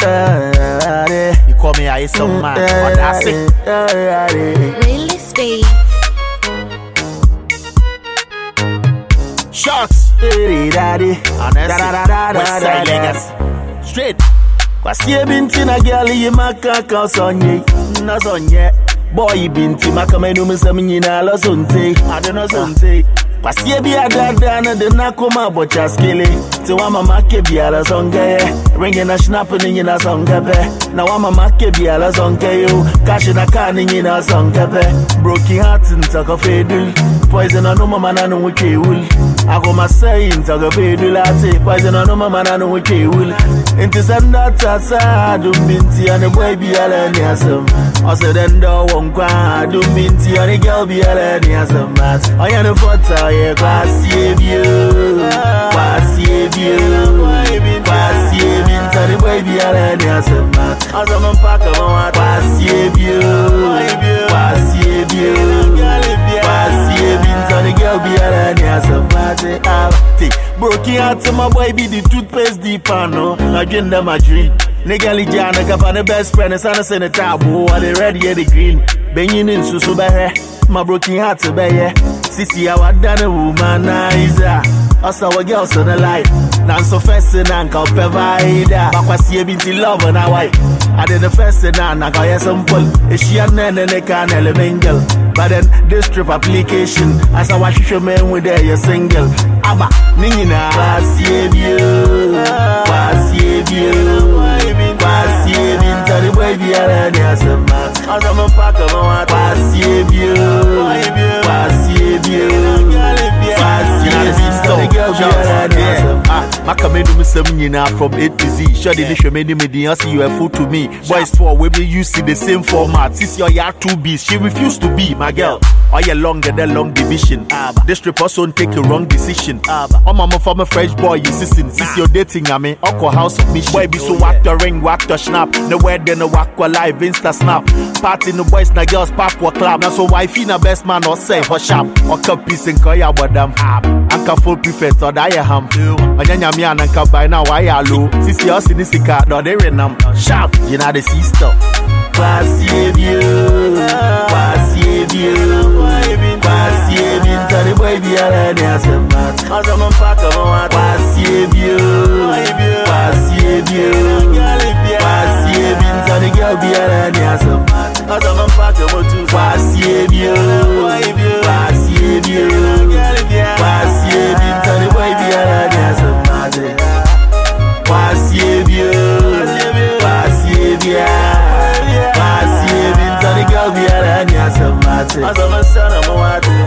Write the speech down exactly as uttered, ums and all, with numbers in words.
You call me I some man, but that's it. Really speed. Shots. Honestly, Westside Legacy. Straight. Kwasie binti na girl yi makaka sonye na sonye boy binti makamenu msami na lo sonte ade no sonte kwasie bi adada na de nakoma bocha skele ti wa mama ke bi ala songe ringe na snap ni na songe be na wa mama ke bi ala songe yo cash na ka ni na songe be broken heart ntaka fedul poison no mama na no ke wul agoma say ntaka fedul ate poison no mama na no ke wul inti sanda tasa dum binti ane boy bi ala ni asem ose den do wonkwa dum binti ane girl bi ala ni asem mat oya no fota ye kwasie bi kwasie bi kwasie binti ane boy bi ala ni asem mat azam paka ma kwasie bi kwasie bi kwasie binti ane girl bi ala ni asem mat broken heart my boy be the toothpaste deep no agenda my dream nigga li jana ka fa the best friend and sana send a tabo are they ready at the green benyin in susu be my broken heart be yeah sisi I wa done a womanizer us our girls on the light nan so first and ka provide bakwasi binti love na why I did the first and na ka simple is she an ne can element girl but then this trip application as I watch you man with there you single aba ningina kwasie bi kwasie bi kwasie binti the boy bi ala ni asema azam paka ma kwasie bi kwasie bi kwasie binti girl bi ala ni asema makamenu msami na from A to Z shodi ni shwemeni me I see you a fool to me boys for we be use the same format since your ya two beats she refused to be my girl all your longer the long division this trip also take a wrong decision I'm mama from a fresh boy you sissing since you're dating I mean aqua house of mission boy be so whack the ring whack the snap the wedding no whack live insta snap party no boys na girls pop or club now so wifey na best man or say for sharp or cup piece and call ya badam anka full prefect or die ham onyanya me anka by now why ya low sisi us in this car no they renam sharp you know the sister kwasie bi kwasie bi kwasie binti the boy bi ala ni asema azam paka ma kwasie bi kwasie bi kwasie binti the girl bi ala ni asema azam paka mo tu kwasie bi kwasie bi kwasie binti the boy bi ala ni asema kwasie bi kwasie bi kwasie binti the girl bi ala ni asema azam sana mo